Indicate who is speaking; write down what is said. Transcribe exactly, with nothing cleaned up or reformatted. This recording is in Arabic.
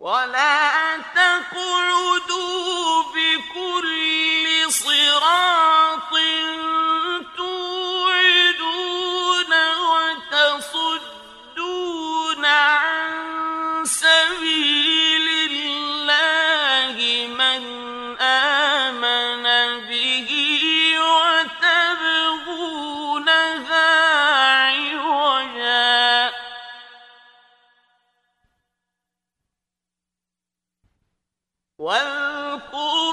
Speaker 1: ولا تقعدوا بكل صراط توعدون وتصدون عن سبيل الله من آمن به وتبغونها عوجا واذكروا